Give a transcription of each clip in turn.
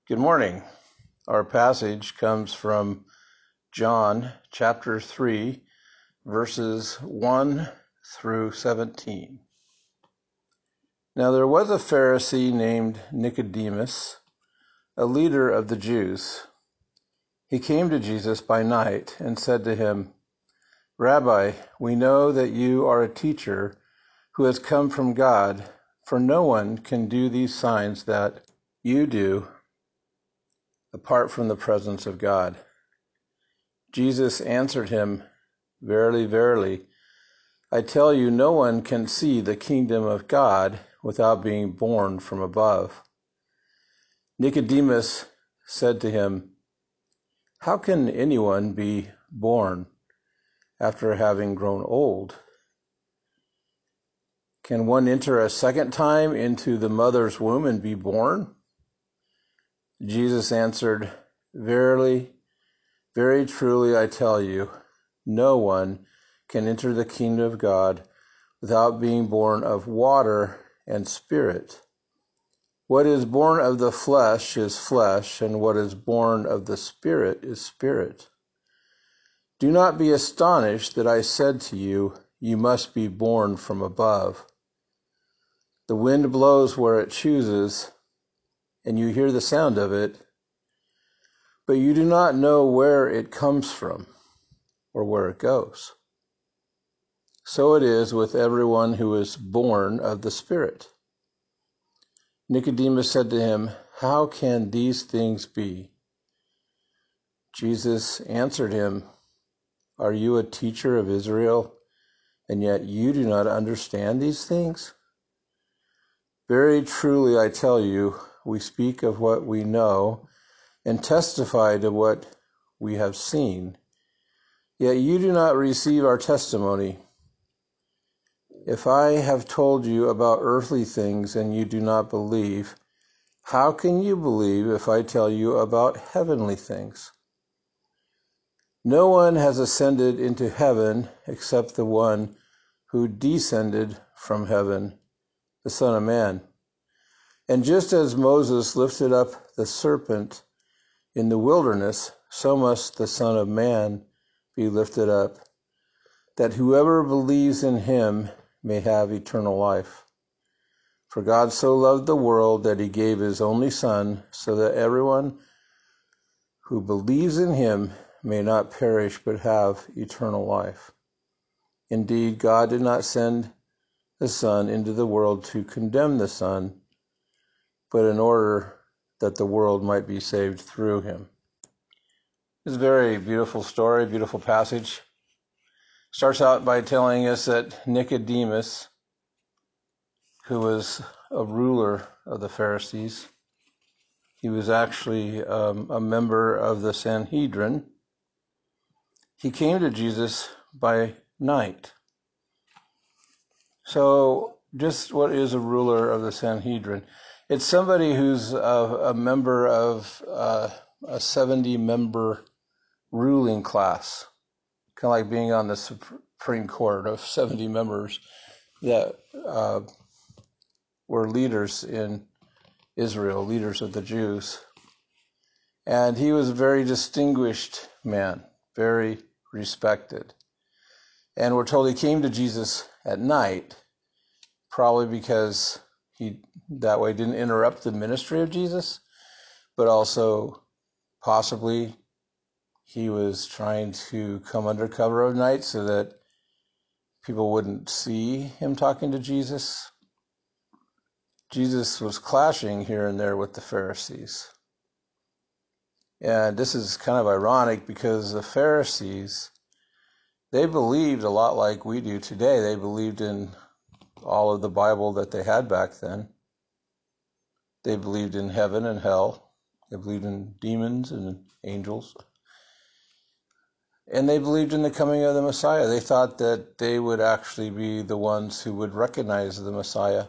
Good morning. Our passage comes from John chapter 3, verses 1 through 17. Now there was a Pharisee named Nicodemus, a leader of the Jews. He came to Jesus by night and said to him, "Rabbi, we know that you are a teacher who has come from God, for no one can do these signs that you do apart from the presence of God." Jesus answered him, "Verily, verily, I tell you, no one can see the kingdom of God without being born from above." Nicodemus said to him, "How can anyone be born after having grown old? Can one enter a second time into the mother's womb and be born?" Jesus answered, "Verily, very truly, I tell you, no one can enter the kingdom of God without being born of water and spirit. What is born of the flesh is flesh, and what is born of the spirit is spirit. Do not be astonished that I said to you, you must be born from above. The wind blows where it chooses, and you hear the sound of it, but you do not know where it comes from or where it goes. So it is with everyone who is born of the Spirit." Nicodemus said to him, "How can these things be?" Jesus answered him, "Are you a teacher of Israel, and yet you do not understand these things? Very truly I tell you, we speak of what we know and testify to what we have seen, yet you do not receive our testimony. If I have told you about earthly things and you do not believe, how can you believe if I tell you about heavenly things? No one has ascended into heaven except the one who descended from heaven, the Son of Man. And just as Moses lifted up the serpent in the wilderness, so must the Son of Man be lifted up, that whoever believes in him may have eternal life. For God so loved the world that he gave his only Son, so that everyone who believes in him may not perish but have eternal life. Indeed, God did not send the Son into the world to condemn the Son, but in order that the world might be saved through him." It's a very beautiful story, beautiful passage. Starts out by telling us that Nicodemus, who was a ruler of the Pharisees, he was actually a member of the Sanhedrin. He came to Jesus by night. So just what is a ruler of the Sanhedrin? It's somebody who's a member of a 70-member ruling class, kind of like being on the Supreme Court of 70 members that were leaders in Israel, leaders of the Jews. And he was a very distinguished man, very respected. And we're told he came to Jesus at night, probably because he that way didn't interrupt the ministry of Jesus, but also possibly he was trying to come under cover of night so that people wouldn't see him talking to Jesus. Jesus was clashing here and there with the Pharisees. And this is kind of ironic because the Pharisees, they believed a lot like we do today. They believed in all of the Bible that they had back then. They believed in heaven and hell. They believed in demons and angels. And they believed in the coming of the Messiah. They thought that they would actually be the ones who would recognize the Messiah.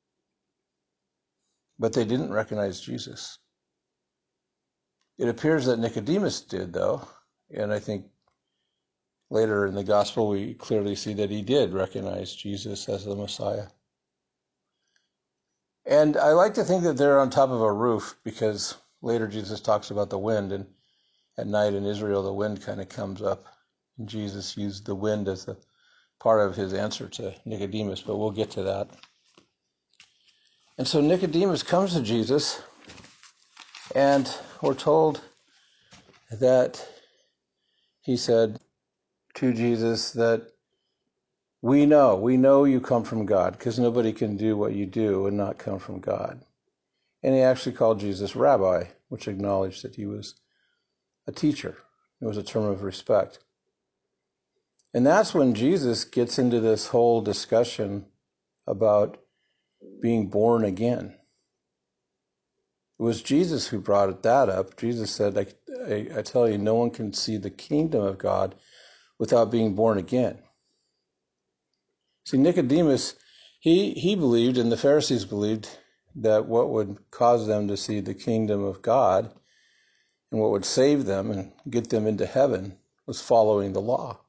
But they didn't recognize Jesus. It appears that Nicodemus did, though. And I think later in the gospel we clearly see that he did recognize Jesus as the Messiah. And I like to think that they're on top of a roof because later Jesus talks about the wind, and at night in Israel, the wind kind of comes up. And Jesus used the wind as a part of his answer to Nicodemus, but we'll get to that. And so Nicodemus comes to Jesus, and we're told that he said to Jesus that we know you come from God, because nobody can do what you do and not come from God. And he actually called Jesus Rabbi, which acknowledged that he was a teacher. It was a term of respect. And that's when Jesus gets into this whole discussion about being born again. It was Jesus who brought that up. Jesus said, I tell you, no one can see the kingdom of God without being born again. See, Nicodemus, he believed, and the Pharisees believed, that what would cause them to see the kingdom of God and what would save them and get them into heaven was following the law.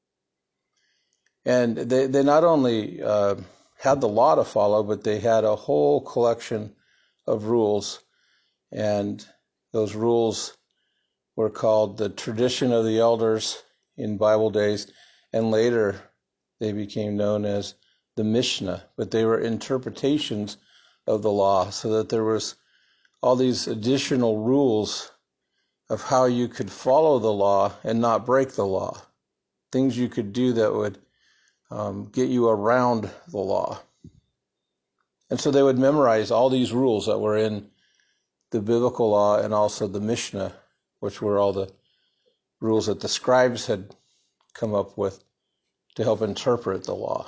And they not only had the law to follow, but they had a whole collection of rules. And those rules were called the tradition of the elders in Bible days, and later they became known as the Mishnah. But they were interpretations of the law, so that there was all these additional rules of how you could follow the law and not break the law. Things you could do that would get you around the law. And so they would memorize all these rules that were in the biblical law and also the Mishnah, which were all the rules that the scribes had come up with to help interpret the law.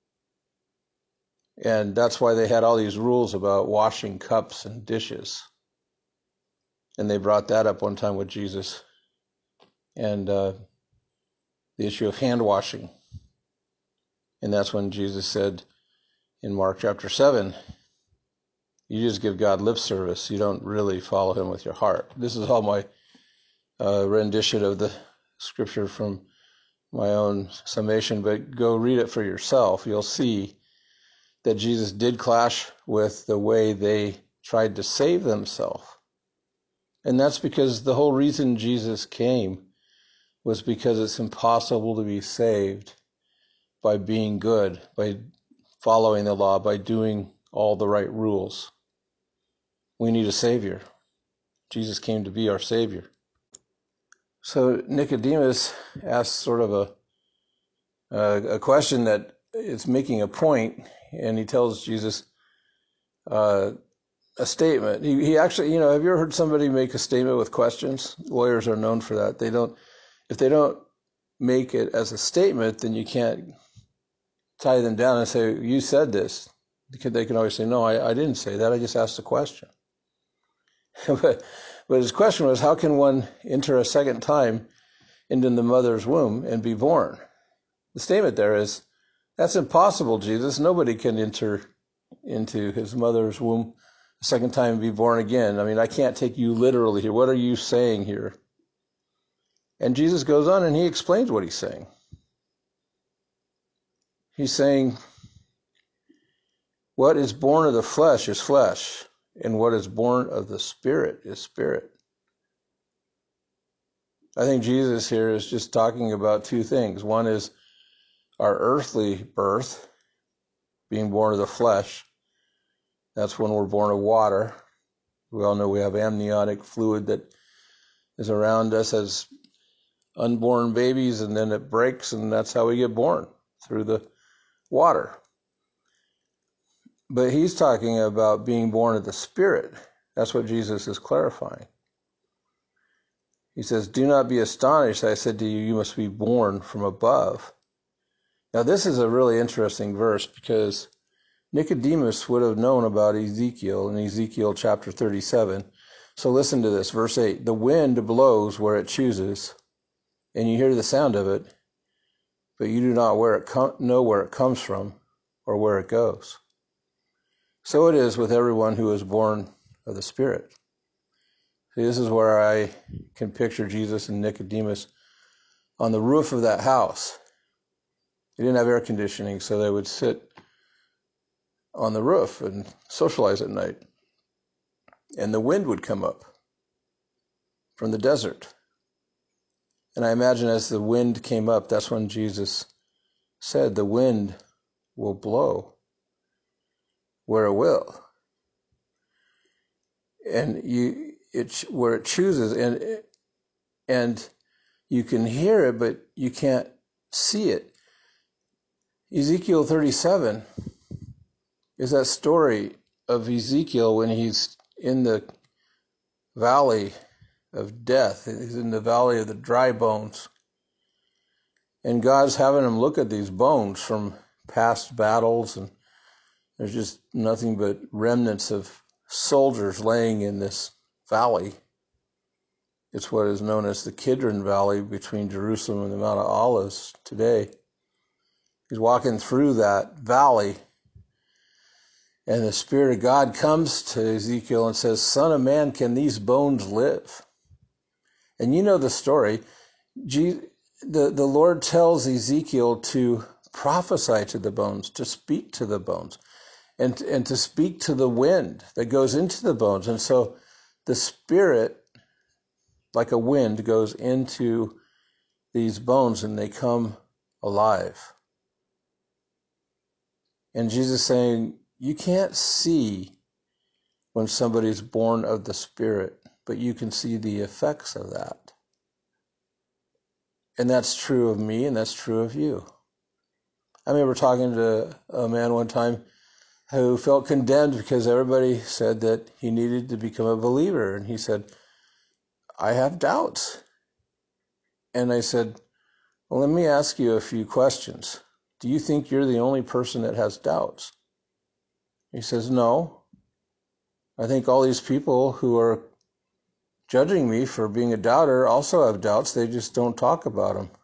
And that's why they had all these rules about washing cups and dishes. And they brought that up one time with Jesus. And the issue of hand washing. And that's when Jesus said in Mark chapter 7, you just give God lip service. You don't really follow him with your heart. This is all my rendition of the scripture from my own summation, but go read it for yourself. You'll see that Jesus did clash with the way they tried to save themselves. And that's because the whole reason Jesus came was because it's impossible to be saved by being good, by following the law, by doing all the right rules. We need a Savior. Jesus came to be our Savior. So Nicodemus asks sort of a question that is making a point, and he tells Jesus a statement. He actually, have you ever heard somebody make a statement with questions? Lawyers are known for that. If they don't make it as a statement, then you can't tie them down and say, you said this. Because they can always say, no, I didn't say that. I just asked a question. but his question was, how can one enter a second time into the mother's womb and be born? The statement there is, that's impossible, Jesus. Nobody can enter into his mother's womb a second time and be born again. I mean, I can't take you literally here. What are you saying here? And Jesus goes on and he explains what he's saying. He's saying, what is born of the flesh is flesh, and what is born of the Spirit is spirit. I think Jesus here is just talking about two things. One is our earthly birth, being born of the flesh. That's when we're born of water. We all know we have amniotic fluid that is around us as unborn babies, and then it breaks, and that's how we get born, through the water. But he's talking about being born of the Spirit. That's what Jesus is clarifying. He says, do not be astonished. I said to you, you must be born from above. Now, this is a really interesting verse because Nicodemus would have known about Ezekiel in Ezekiel chapter 37. So listen to this, verse 8. The wind blows where it chooses, and you hear the sound of it, but you do not know where it comes from or where it goes. So it is with everyone who is born of the Spirit. See, this is where I can picture Jesus and Nicodemus on the roof of that house. They didn't have air conditioning, so they would sit on the roof and socialize at night. And the wind would come up. from the desert. And I imagine as the wind came up, that's when Jesus said, the wind will blow where it will. And where it chooses, and you can hear it, but you can't see it. Ezekiel 37 is that story of Ezekiel when he's in the valley of death. He's in the valley of the dry bones. And God's having him look at these bones from past battles, and there's just nothing but remnants of soldiers laying in this valley. It's what is known as the Kidron Valley between Jerusalem and the Mount of Olives today. He's walking through that valley, and the Spirit of God comes to Ezekiel and says, Son of man, can these bones live? And you know the story. The Lord tells Ezekiel to prophesy to the bones, to speak to the bones, and to speak to the wind that goes into the bones. And so the Spirit, like a wind, goes into these bones and they come alive. And Jesus is saying, you can't see when somebody's born of the Spirit, but you can see the effects of that. And that's true of me, and that's true of you. I remember talking to a man one time who felt condemned because everybody said that he needed to become a believer. And he said, I have doubts. And I said, well, let me ask you a few questions. Do you think you're the only person that has doubts? He says, no. I think all these people who are judging me for being a doubter also have doubts. They just don't talk about them.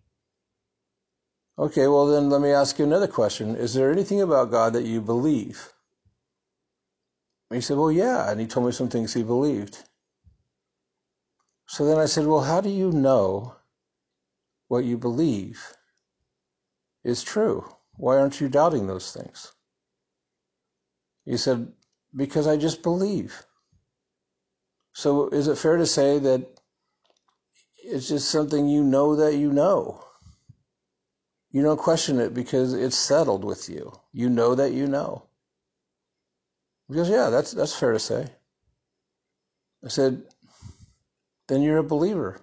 Okay, well then let me ask you another question. Is there anything about God that you believe? And he said, well, yeah. And he told me some things he believed. So then I said, well, how do you know what you believe is true? Why aren't you doubting those things? He said, because I just believe. So is it fair to say that it's just something you know that you know? You don't question it because it's settled with you. You know that you know. He goes, yeah, that's fair to say. I said, then you're a believer.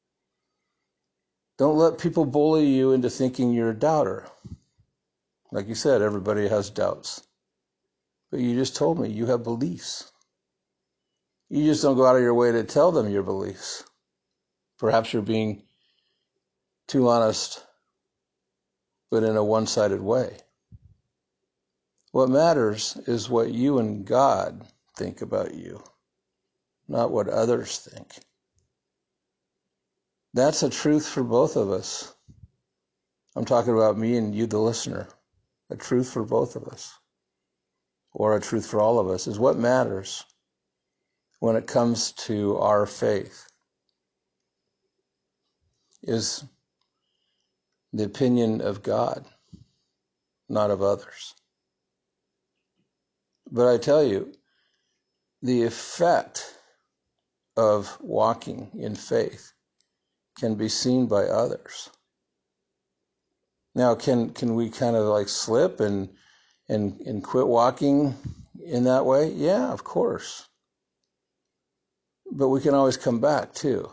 Don't let people bully you into thinking you're a doubter. Like you said, everybody has doubts. But you just told me you have beliefs. You just don't go out of your way to tell them your beliefs. Perhaps you're being too honest, but in a one-sided way. What matters is what you and God think about you, not what others think. That's a truth for both of us. I'm talking about me and you, the listener. A truth for both of us, or a truth for all of us, is what matters when it comes to our faith is the opinion of God, not of others. But I tell you, the effect of walking in faith can be seen by others. Now, can we kind of like slip and quit walking in that way? Yeah, of course. But we can always come back too.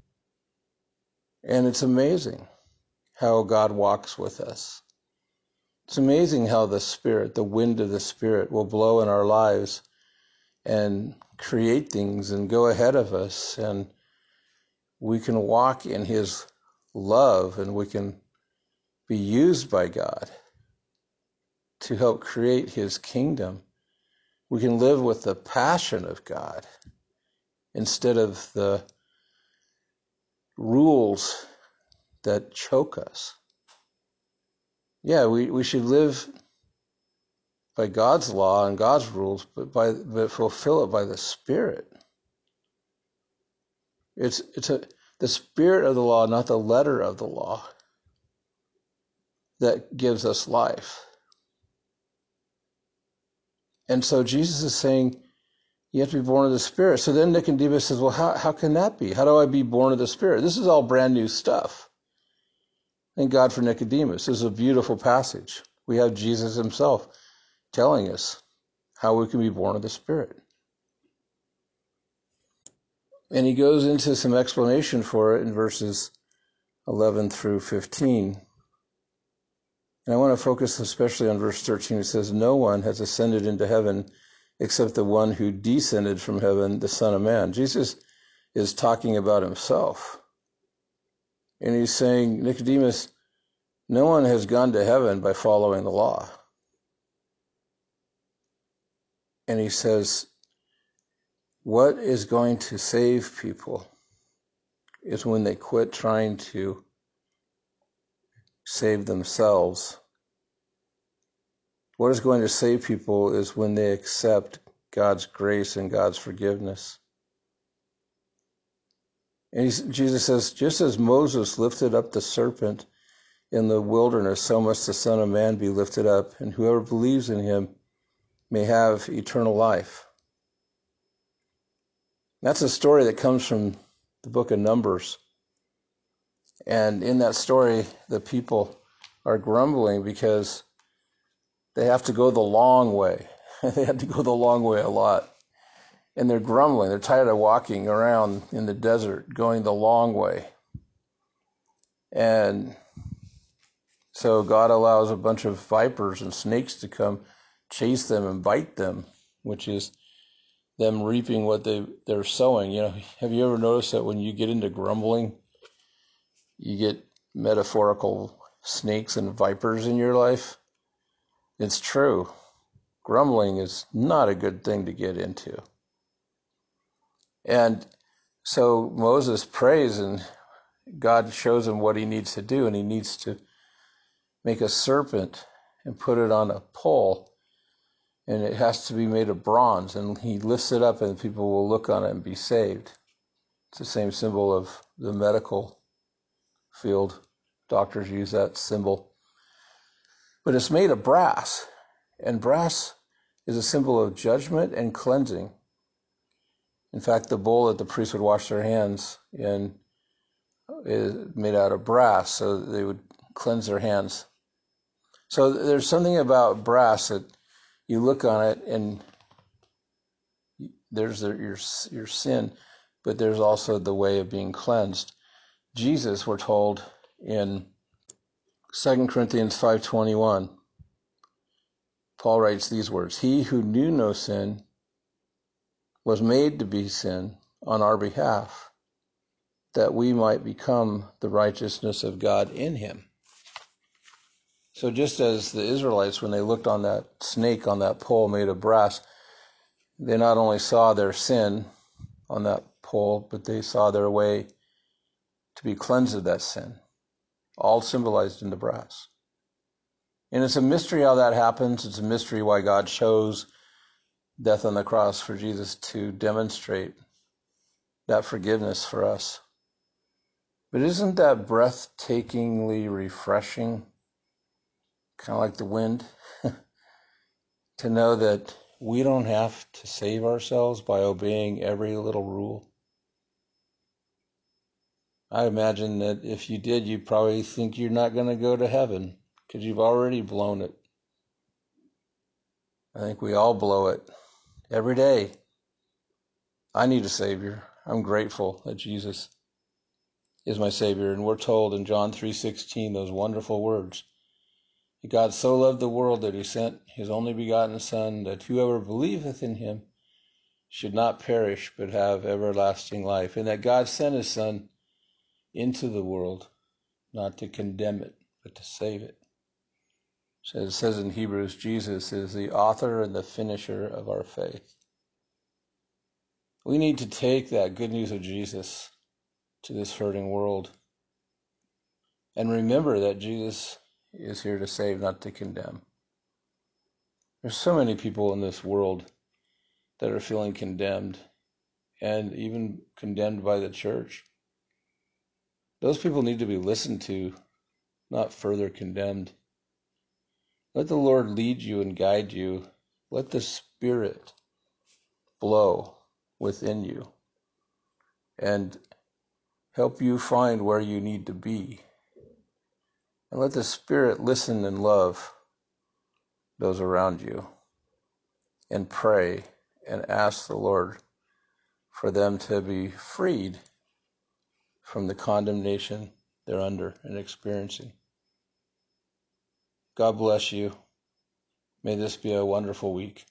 And it's amazing how God walks with us. It's amazing how the Spirit, the wind of the Spirit, will blow in our lives and create things and go ahead of us. And we can walk in His love, and we can be used by God to help create His kingdom. We can live with the passion of God instead of the rules that choke us. Yeah, we should live by God's law and God's rules, but fulfill it by the Spirit. It's the spirit of the law, not the letter of the law, that gives us life. And so Jesus is saying, You have to be born of the Spirit. So then Nicodemus says, well, how can that be? How do I be born of the Spirit? This is all brand new stuff. Thank God for Nicodemus. This is a beautiful passage. We have Jesus himself telling us how we can be born of the Spirit. And he goes into some explanation for it in verses 11 through 15. And I want to focus especially on verse 13. It says, no one has ascended into heaven except the one who descended from heaven, the Son of Man. Jesus is talking about himself. And he's saying, Nicodemus, no one has gone to heaven by following the law. And he says, what is going to save people is when they quit trying to save themselves. What is going to save people is when they accept God's grace and God's forgiveness. And Jesus says, just as Moses lifted up the serpent in the wilderness, so must the Son of Man be lifted up, and whoever believes in him may have eternal life. That's a story that comes from the book of Numbers. And in that story, the people are grumbling because they have to go the long way. They had to go the long way a lot. And they're grumbling. They're tired of walking around in the desert, going the long way. And so God allows a bunch of vipers and snakes to come chase them and bite them, which is them reaping what they're sowing. You know, have you ever noticed that when you get into grumbling, you get metaphorical snakes and vipers in your life? It's true. Grumbling is not a good thing to get into. And so Moses prays and God shows him what he needs to do, and he needs to make a serpent and put it on a pole, and it has to be made of bronze, and he lifts it up and people will look on it and be saved. It's the same symbol of the medical field. Doctors use that symbol. But it's made of brass, and brass is a symbol of judgment and cleansing. In fact, the bowl that the priest would wash their hands in is made out of brass, so they would cleanse their hands. So there's something about brass that you look on it and there's your sin, but there's also the way of being cleansed. Jesus, we're told in 2 Corinthians 5:21, Paul writes these words, he who knew no sin was made to be sin on our behalf, that we might become the righteousness of God in him. So just as the Israelites, when they looked on that snake on that pole made of brass, they not only saw their sin on that pole, but they saw their way to be cleansed of that sin, all symbolized in the brass. And it's a mystery how that happens. It's a mystery why God chose death on the cross for Jesus to demonstrate that forgiveness for us. But isn't that breathtakingly refreshing, kind of like the wind, to know that we don't have to save ourselves by obeying every little rule? I imagine that if you did, you'd probably think you're not going to go to heaven because you've already blown it. I think we all blow it every day. I need a Savior. I'm grateful that Jesus is my Savior. And we're told in John 3:16 those wonderful words. God so loved the world that he sent his only begotten Son, that whoever believeth in him should not perish but have everlasting life. And that God sent his Son into the world not to condemn it, but to save it. So it says in Hebrews, Jesus is the author and the finisher of our faith. We need to take that good news of Jesus to this hurting world and remember that Jesus is here to save, not to condemn. There's so many people in this world that are feeling condemned and even condemned by the church. Those people need to be listened to, not further condemned. Let the Lord lead you and guide you. Let the Spirit blow within you and help you find where you need to be. And let the Spirit listen and love those around you and pray and ask the Lord for them to be freed from the condemnation they're under and experiencing. God bless you. May this be a wonderful week.